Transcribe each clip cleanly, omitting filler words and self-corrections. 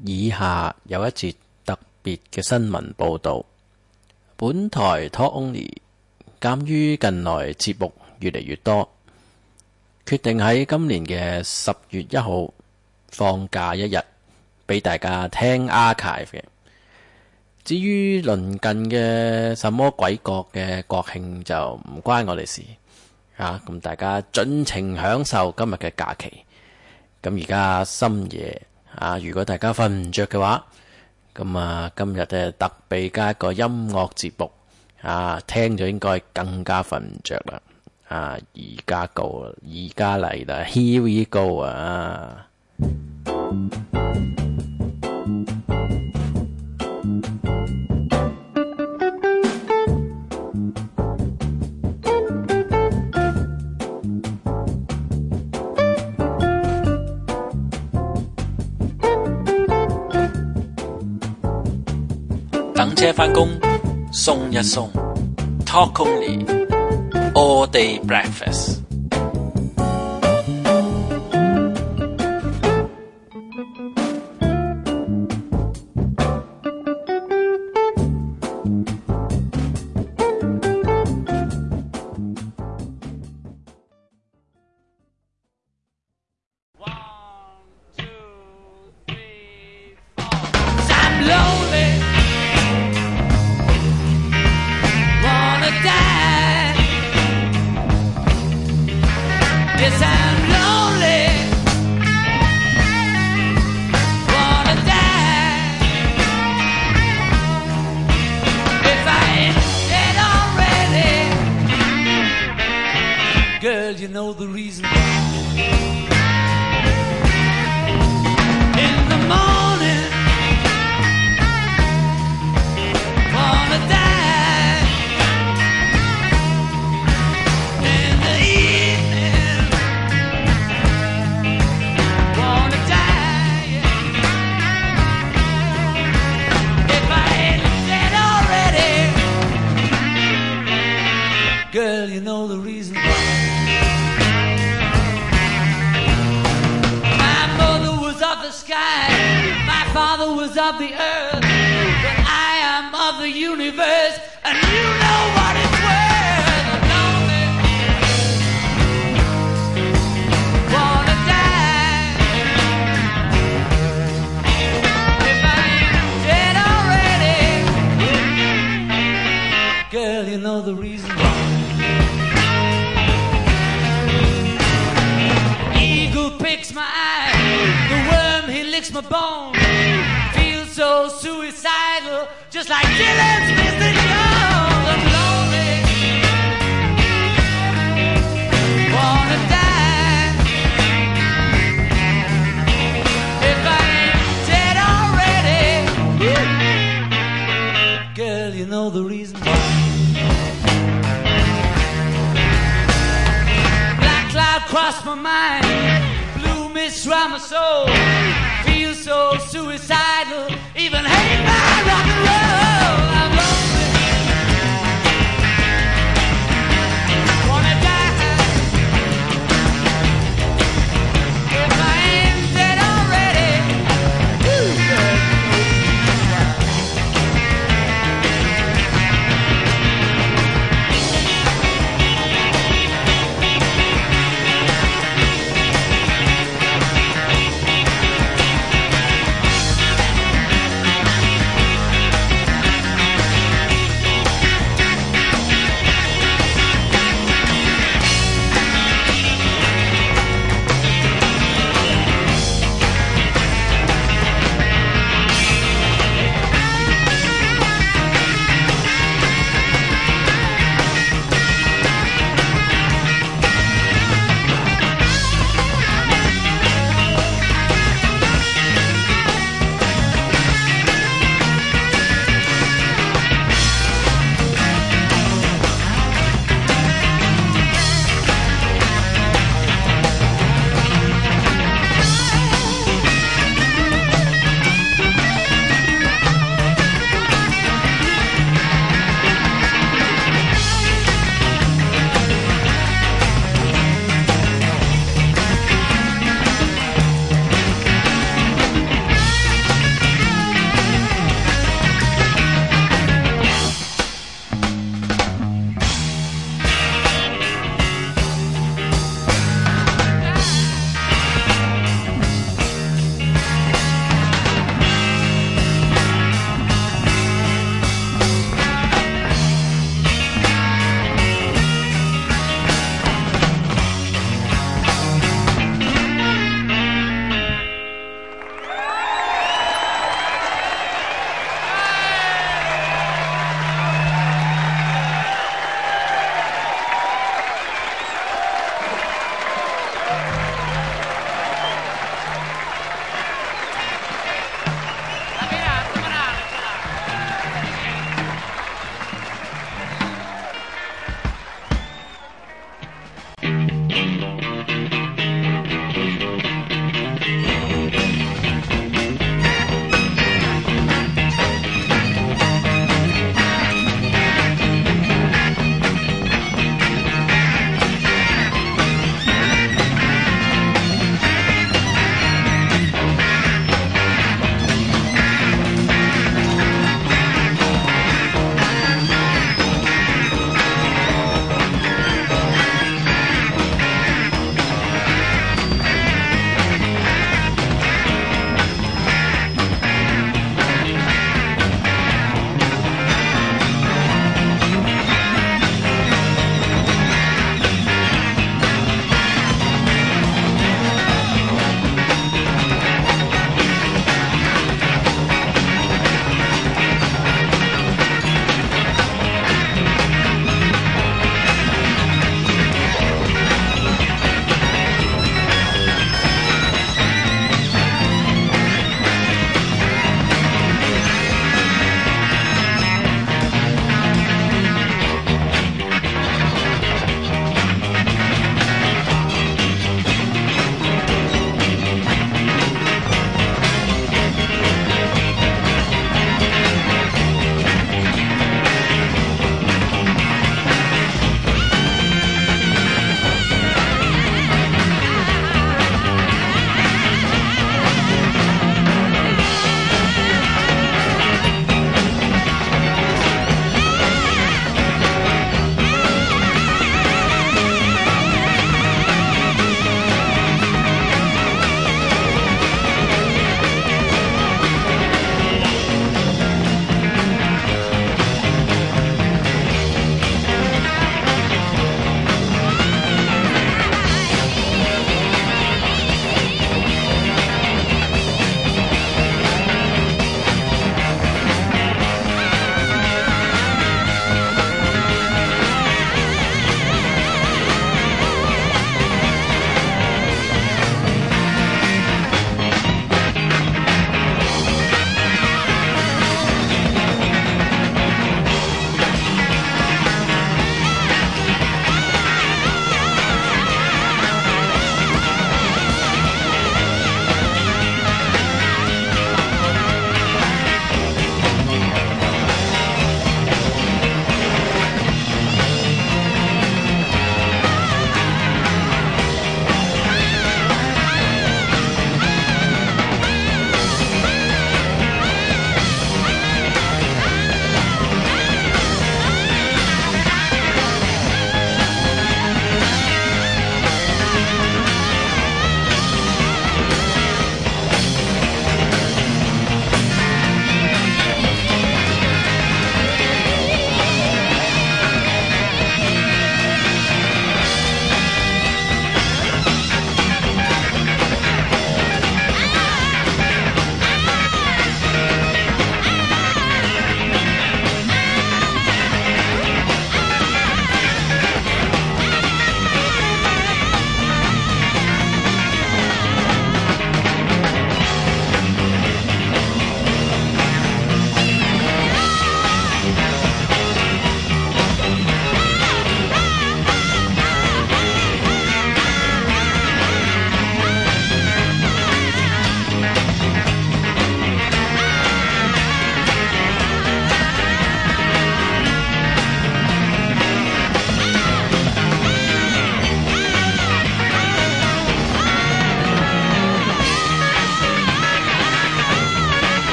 以下有一節特別嘅新聞報導。本台 Talk Only 鑑於近來節目越嚟越多，決定喺今年嘅10月1號放假一日，俾大家聽 archive 嘅。至於鄰近嘅什麼鬼國嘅國慶就唔關我哋事咁大家盡情享受今日嘅假期。咁而家深夜如果大家瞓唔着嘅話，咁今日特備加一個音樂節目聽咗應該更加瞓唔着啦。而家嚟啦 ，Here we go 等車返工，送一送 Talk Only All Day Breakfast。 You know the reason why. In the morning, wanna die. In the evening, wanna die. If I ain't dead already, girl, you know the reason why. Of the sky, my father was of the earth, but I am of the universe, and you know what it's worth. I'm lonely, wanna die. If I ain't dead already, girl, you know the reason why. Eagle picks my eye, the worm he licks my bone. Feel so suicidal, just like Dylan's Mr. Jones. I'm lonely, wanna die. If I ain't dead already, girl, you know the reason why. Black cloud crossed my mind, mist round my soul. Feel so suicidal, even hate my rock and roll. I'm lonely, wanna die. If I ain't dead already, girl,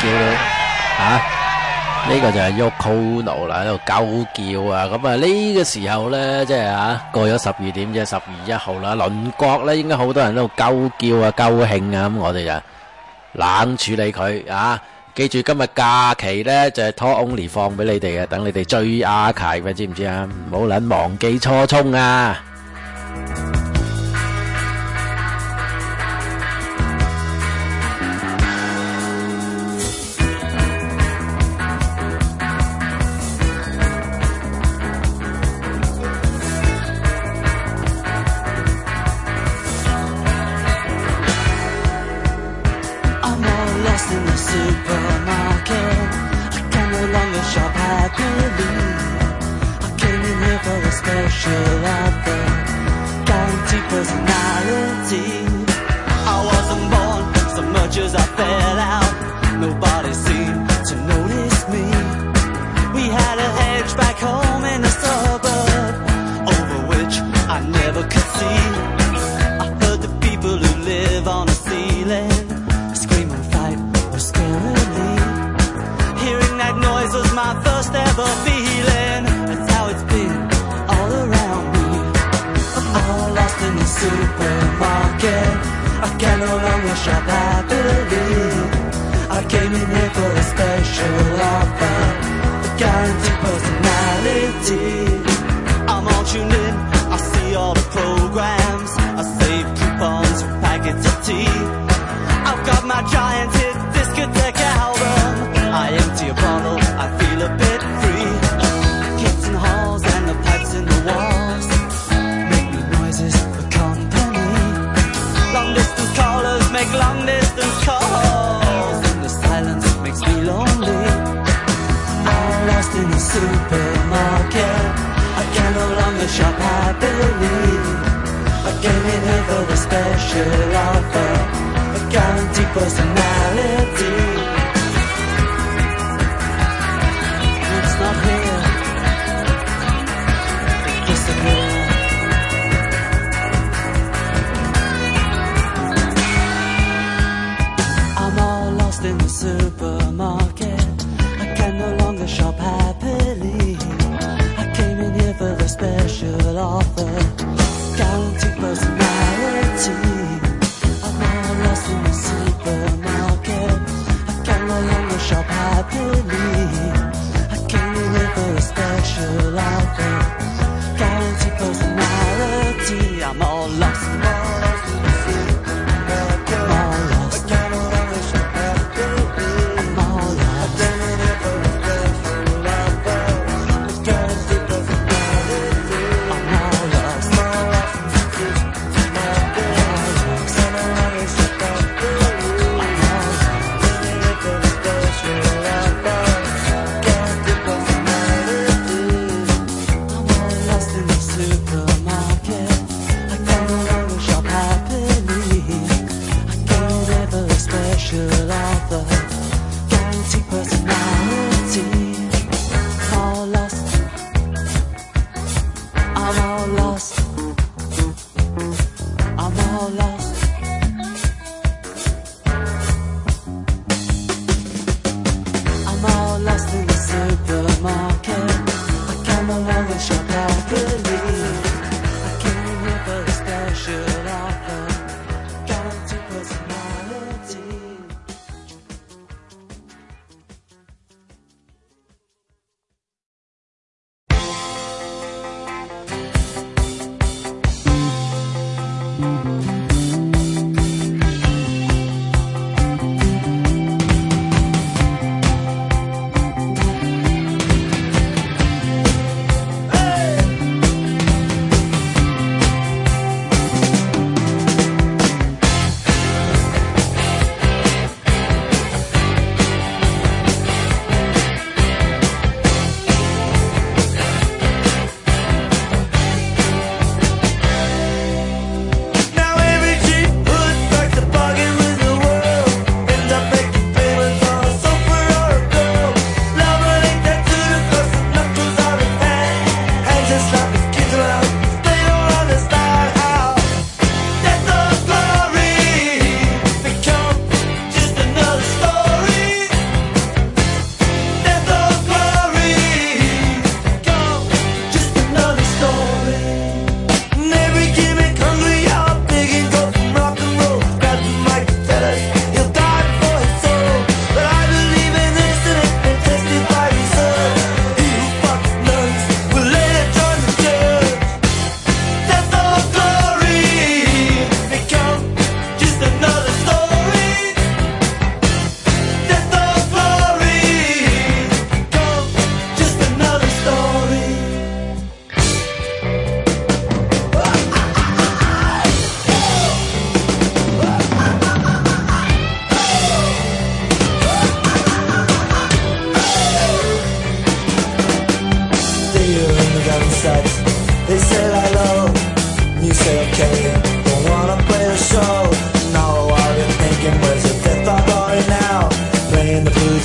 到呢個就係 Yoko Ono 啦，喺度鳩叫啊！咁啊呢個時候咧，即係過咗12點啫，12月1號啦，鄰國咧應該好多人都鳩叫啊、鳩興啊，咁我哋就冷處理佢啊！記住今日假期咧就係 Talk Only 放俾你哋嘅，等你哋追 archive，知唔知啊？唔好撚忘記初衷啊！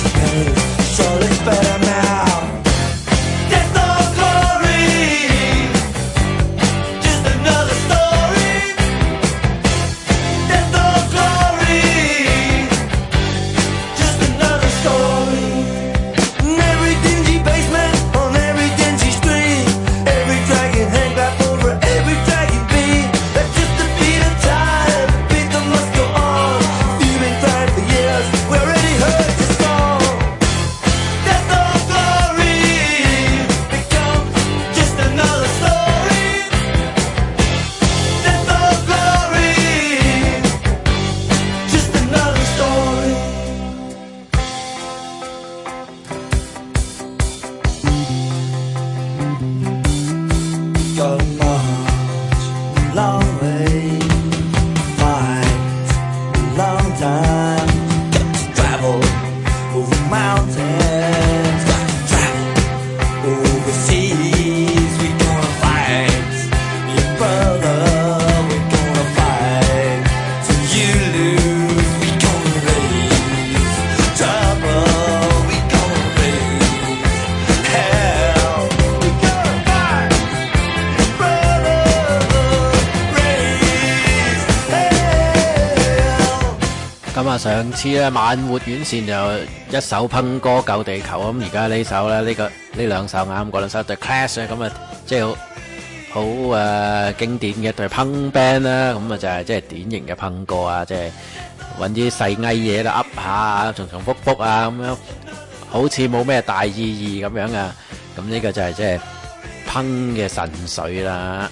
咁啊，上次咧晚活院線就一首烹歌救地球，咁而家呢首咧呢兩首啱嗰兩首對 Clash 咧，咁啊即係好經典嘅對烹 band 啦，咁啊就係即係典型嘅烹歌啊，即係揾啲細藝嘢啦噏下，重重複複啊咁樣，好似冇咩大意義咁樣啊，咁呢個就係即係烹嘅神髓啦。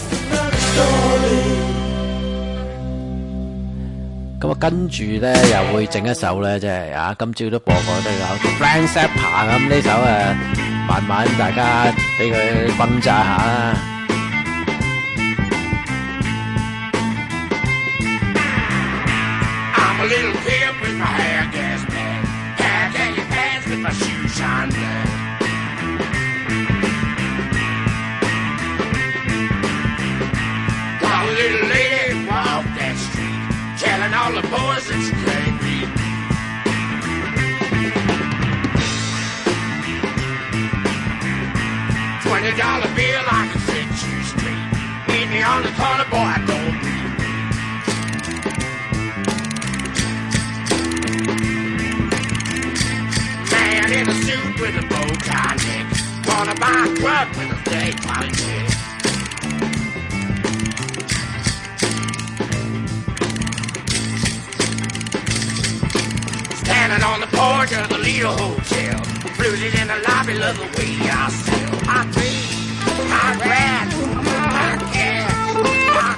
咁啊，跟住咧又會整一首咧，即係啊，今朝都播過都有 Frank Zappa 咁呢首慢慢大家俾佢轟炸下啦。 I'm a little pimp with my hair gas bag, hair khaki pants with my shoes shine black. Got a little lady walk that street, telling all the boys that she can't beat. $20 bill, I can set you straight. Meet me on the corner, boy, I don't need. Man in a suit with a bow tie neck, wanna buy a truck with a day check. Standing on the porch of the Lido Hotel, floated in the lobby, love the way I sell. My tree, my rat, my cat, my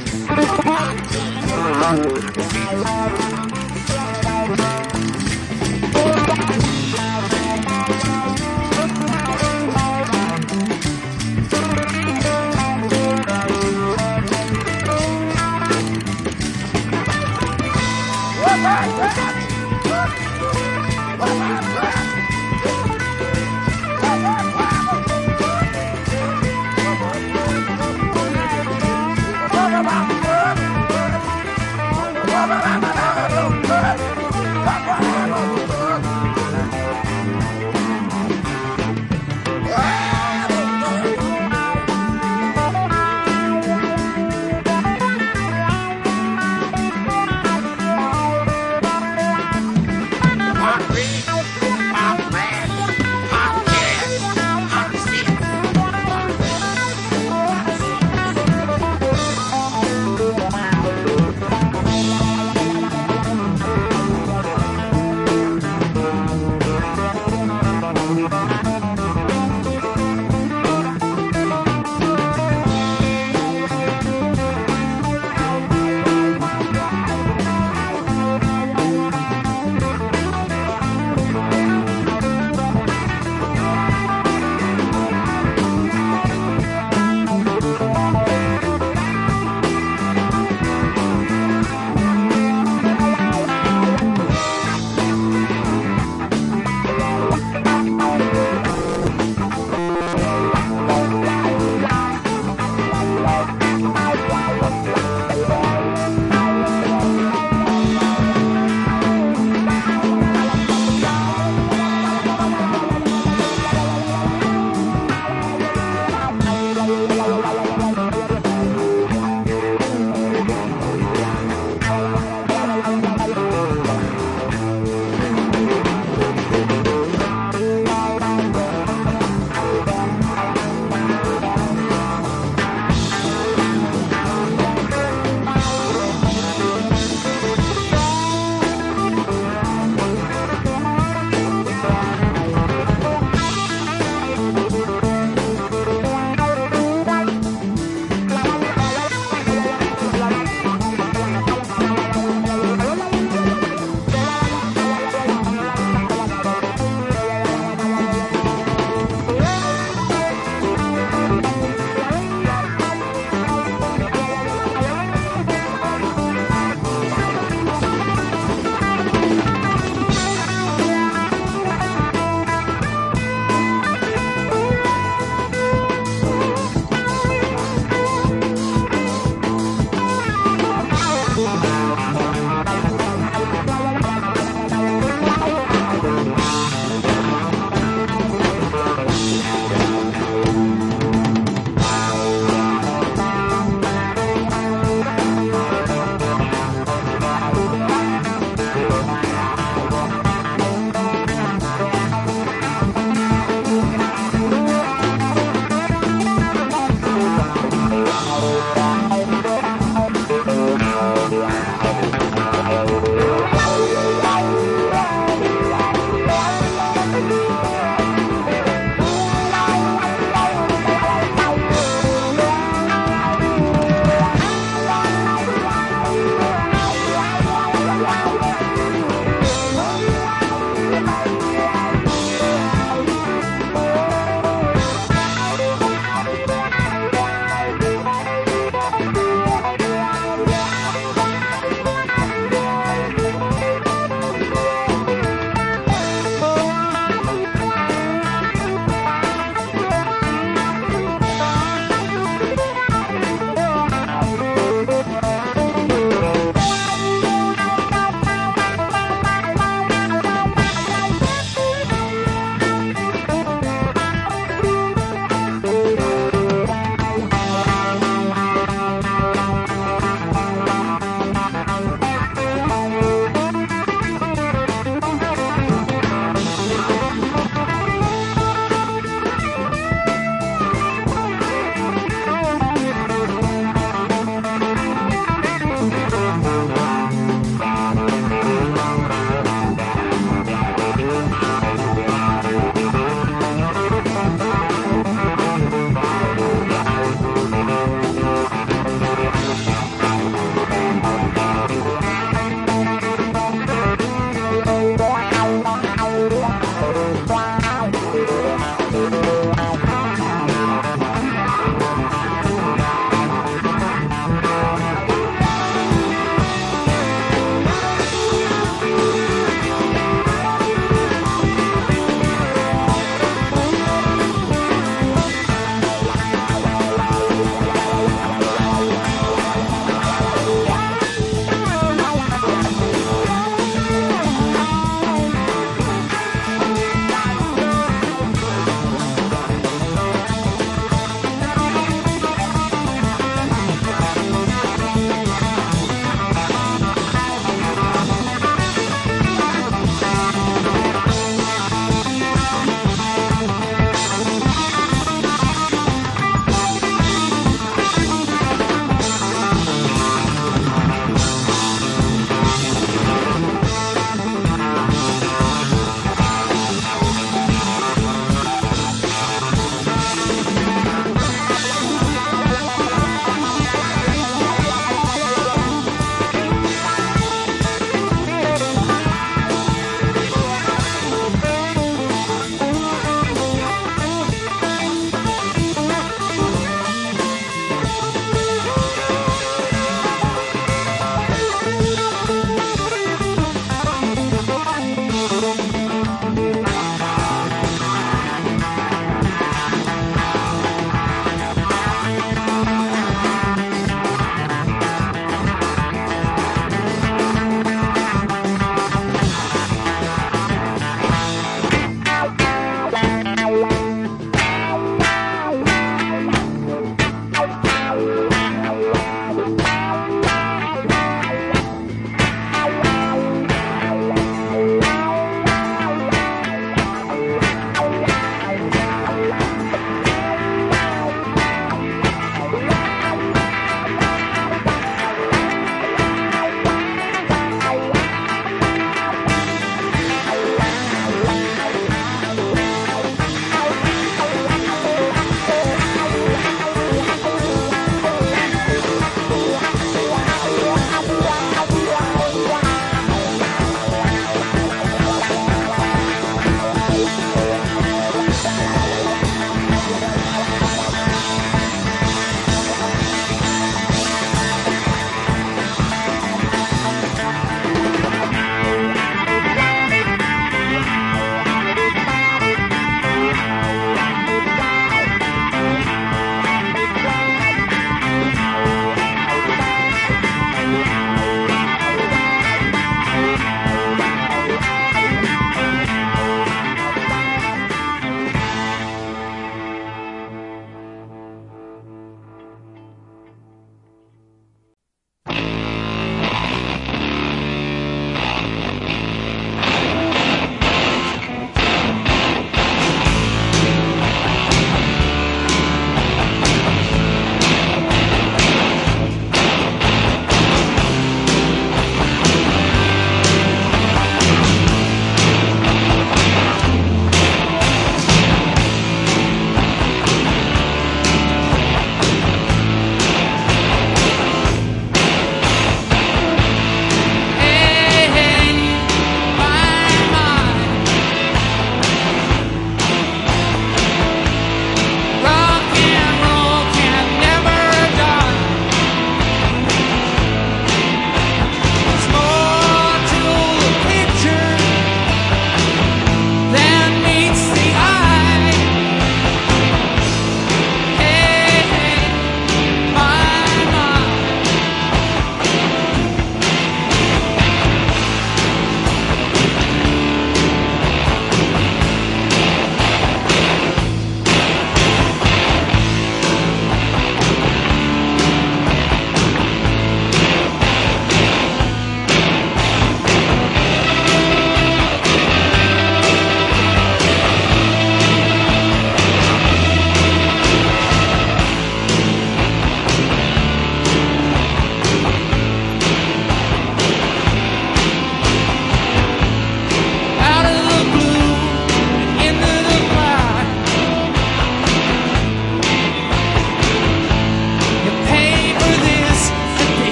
kid, my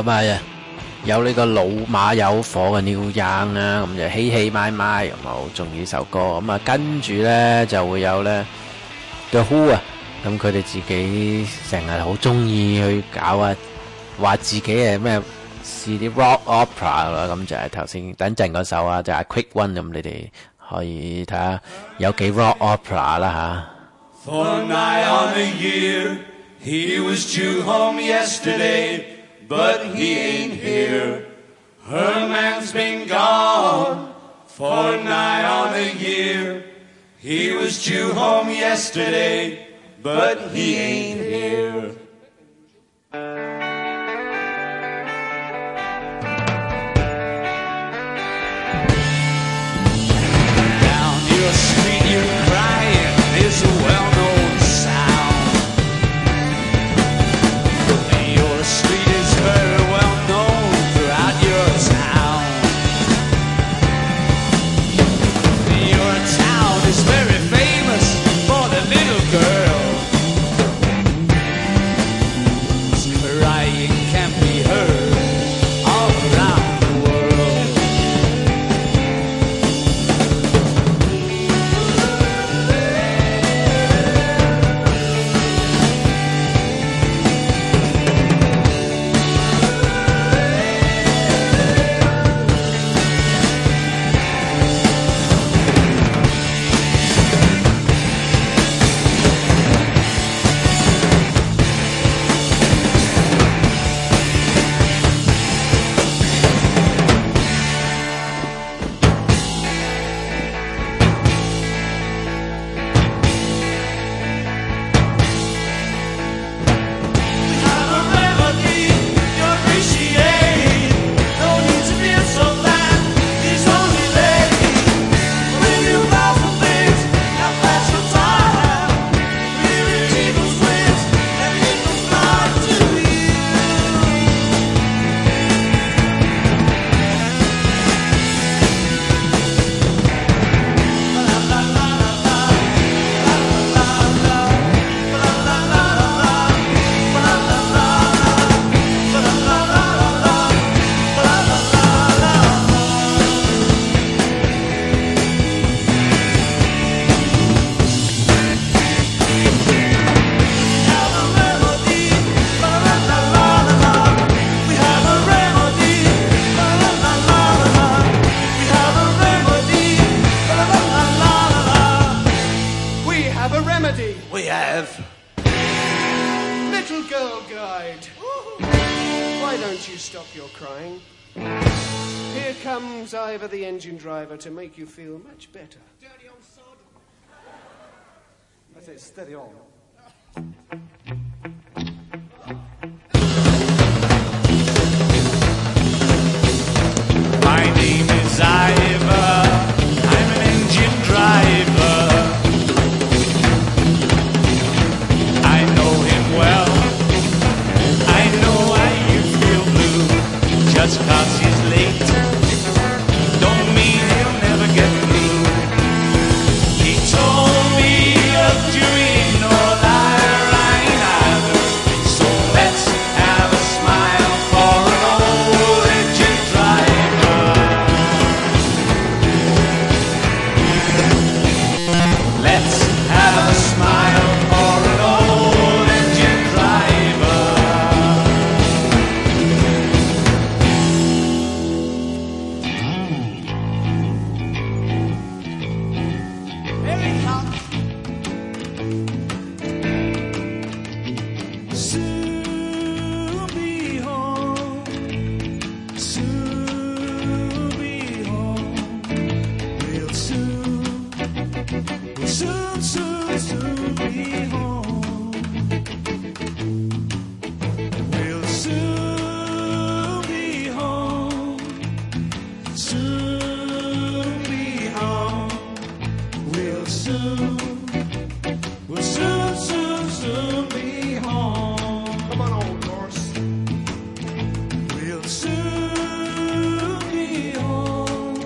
咁啊有呢個老馬有火嘅 Neil Young 啊，咁就希希咪咪，咁啊好中意呢首歌。咁啊跟住咧就會有咧 The Who 啊，咁佢哋自己成日好中意去搞啊，話自己係咩試啲 rock opera 啦，咁就係頭先等陣嗰首啊，就係 Quick One， 咁你哋可以睇下有幾 rock opera 啦吓。 For nigh on a year, he was due home yesterday, but he ain't here. Her man's been gone. For nigh on a year, he was due home yesterday, but he ain't here. Down your street you're crying is a well-known sound. Your street is very well known throughout your town. Your town is very famous for the little girl. Crying can be heard all around the world. We have. Little girl guide. Why don't you stop your crying? Here comes Ivor the engine driver to make you feel much better. Dirty old sod. That's it, steady on. My name is Ivor. I'm an engine driver. I know him well. I know why you feel blue. Just 'cause he's late don't mean he'll never get through. He told me of doing North Line either. So let's have a smile for an old engine driver. Let's have a smile for an old engine driver. Here he comes. Soon be home. Soon be home. Real soon. Soon, soon, soon be home. We'll soon be home. Soon be home. We'll soon, soon be home. Come on, old horse. We'll soon be home.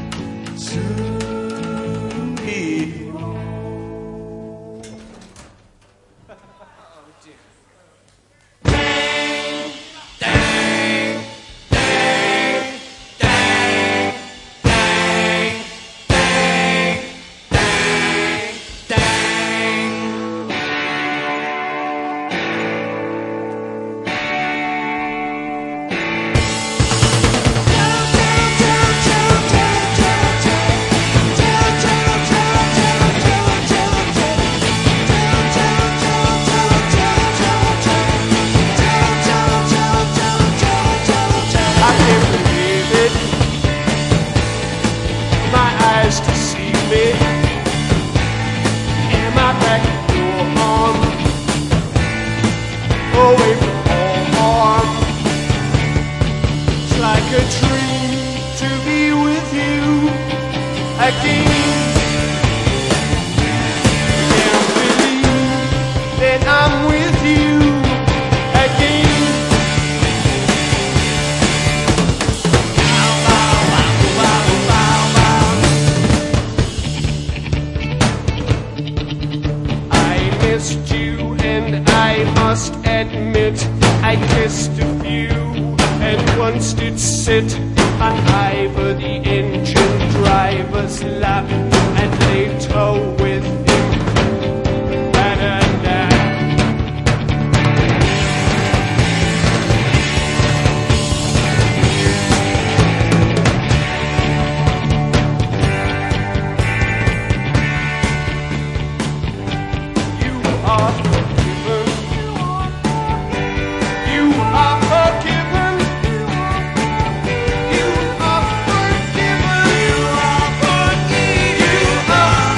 Soon be home. Dang, dang. again. Can't believe that I'm with you again. I missed you and I must admit I kissed a few and once did sit on either the engine driver's lap and later with him. Da-da-da. You are forgiven. You are forgiven. You are forgiven. You are forgiven. You are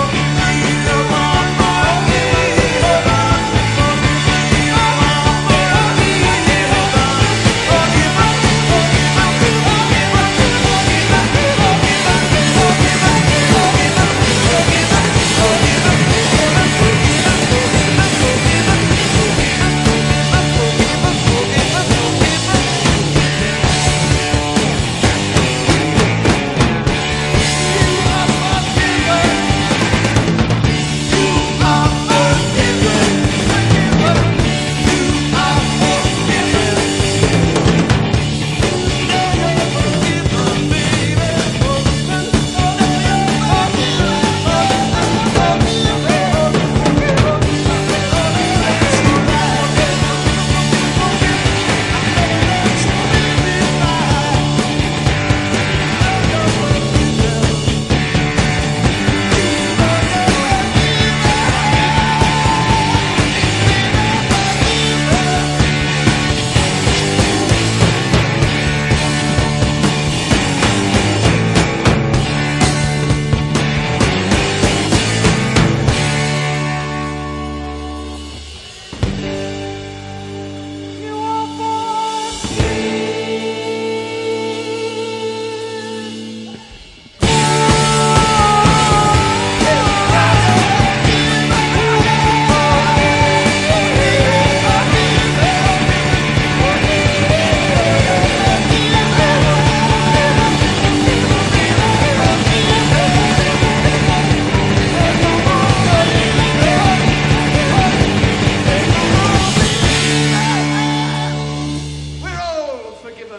We're all forgiven.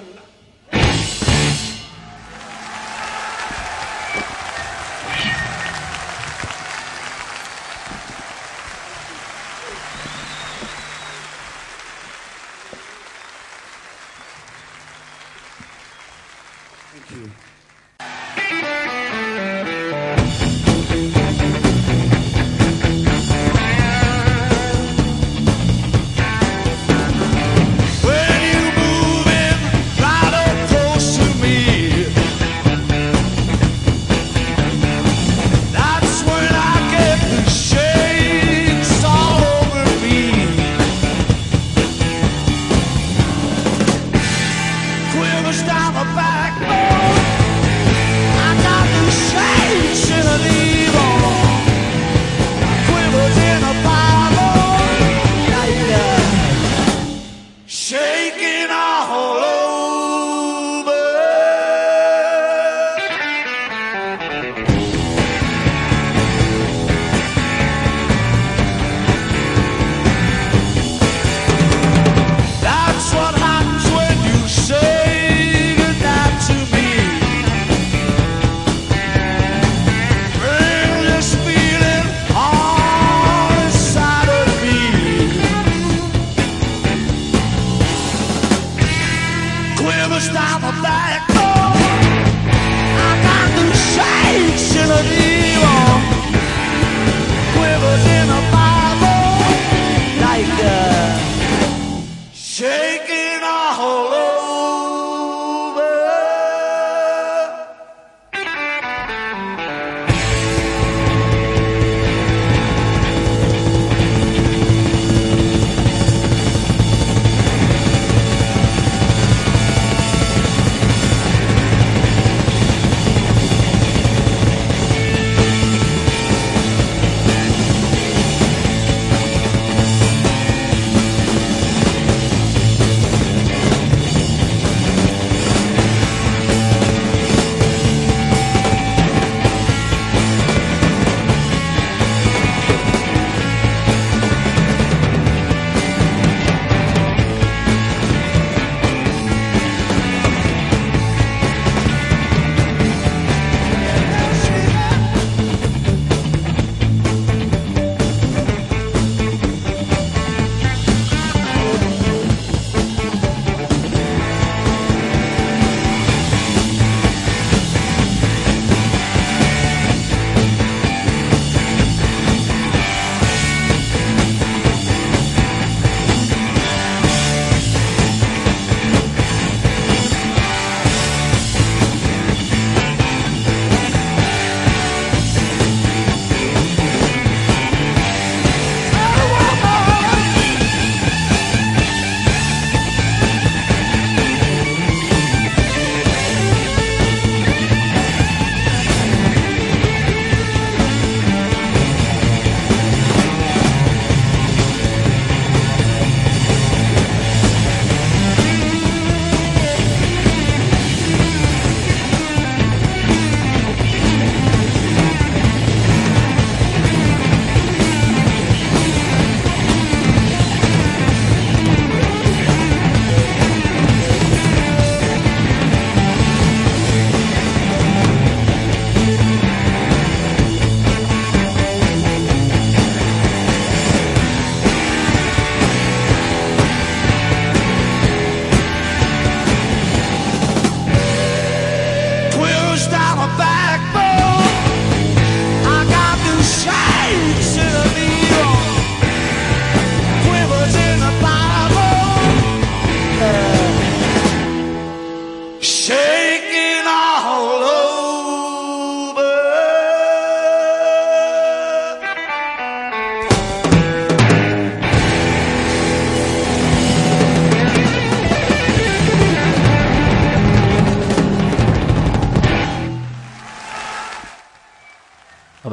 Thank you. When you move in right up close to me, that's when I get the shakes all over me. Quivers down my backbone.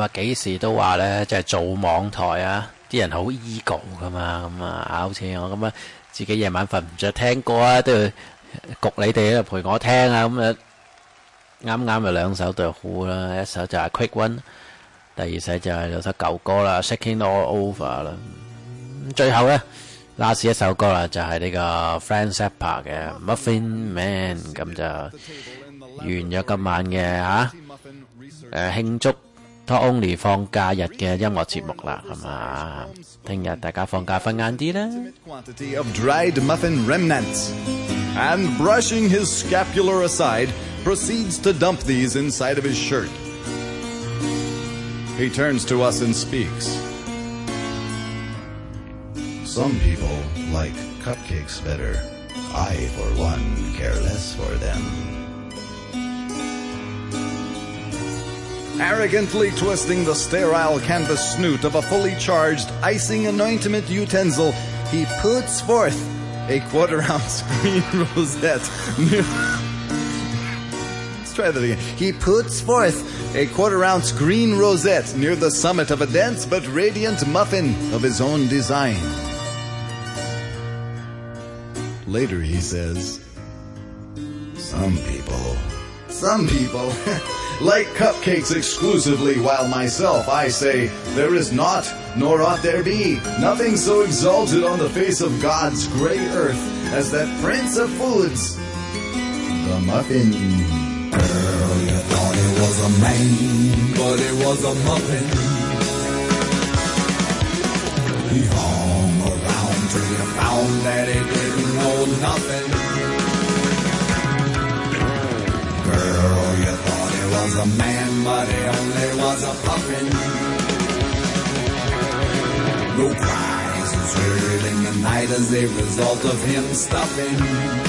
啊幾時都話咧，即係做網台啊，啲人好 ego 噶嘛，咁啊好似我咁啊，自己夜晚瞓唔着聽歌啊，都要焗你哋喺度陪我聽啊，咁啊啱啱有兩首對好啦，一首就係 Quick One， 第二首就係有首舊歌啦 Shaking All Over 啦，最後咧 last 一首歌啦，就係呢個 Frank Zappa 嘅 Muffin Man， 咁就完咗今晚嘅慶祝 Talk Only 放假日嘅音樂節目啦，係嘛？聽日大家放假瞓晏啲啦。 Quantity of dried muffin remnants, and brushing his scapular aside, proceeds to dump these inside of his shirt. He turns to us and speaks. Some people like cupcakes better. I, for one, care less for them. Arrogantly twisting the sterile canvas snoot of a fully charged icing anointment utensil, he puts forth a quarter-ounce green rosette. Let's try that again. He puts forth a quarter-ounce green rosette near the summit of a dense but radiant muffin of his own design. Later he says, Some people like cupcakes exclusively, while myself, I say, there is not, nor ought there be, nothing so exalted on the face of God's grey earth as that prince of foods, the muffin. Girl, you thought it was a man, but it was a muffin. He hung around till you found that he didn't know nothing. Girl, you thought he was a man, but he only was a puffin. No cries was heard in the night as a result of him stuffing.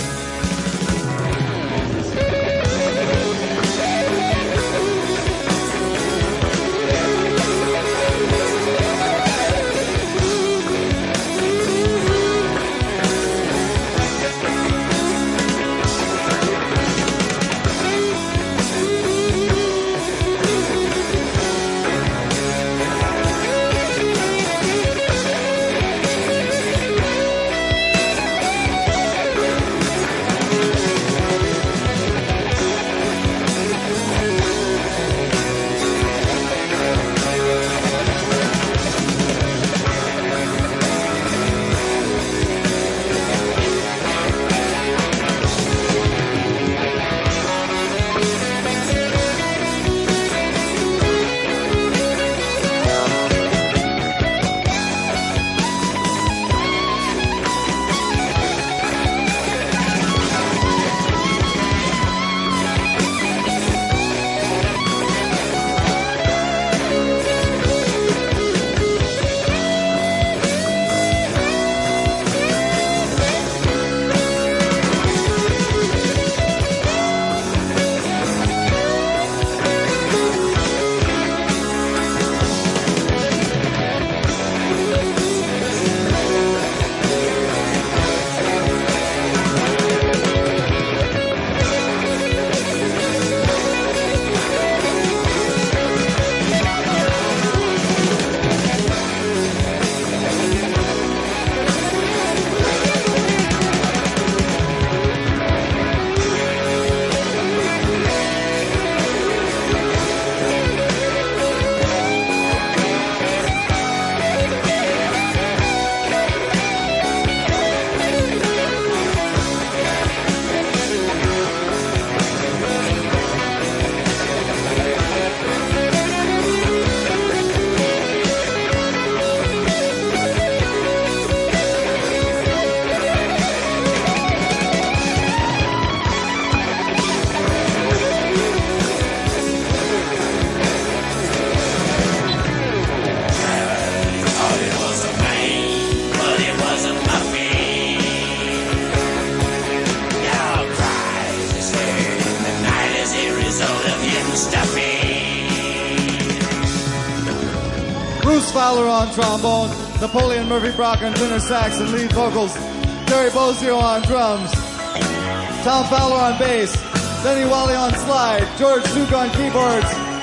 Bruce Fowler on trombone, Napoleon Murphy Brock on tenor sax and lead vocals, Terry Bozzio on drums, Tom Fowler on bass, Denny Wally on slide, George Duke on keyboards,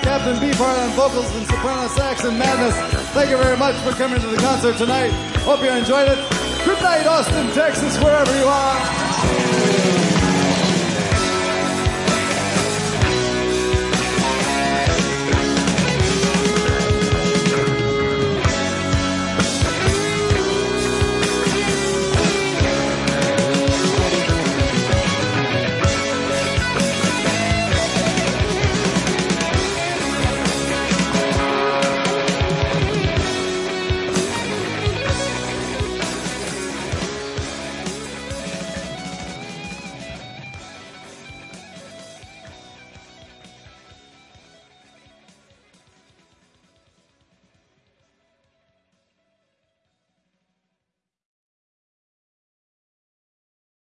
Captain Beefheart on vocals and soprano sax and madness. Thank you very much for coming to the concert tonight. Hope you enjoyed it. Good night, Austin, Texas, wherever you are.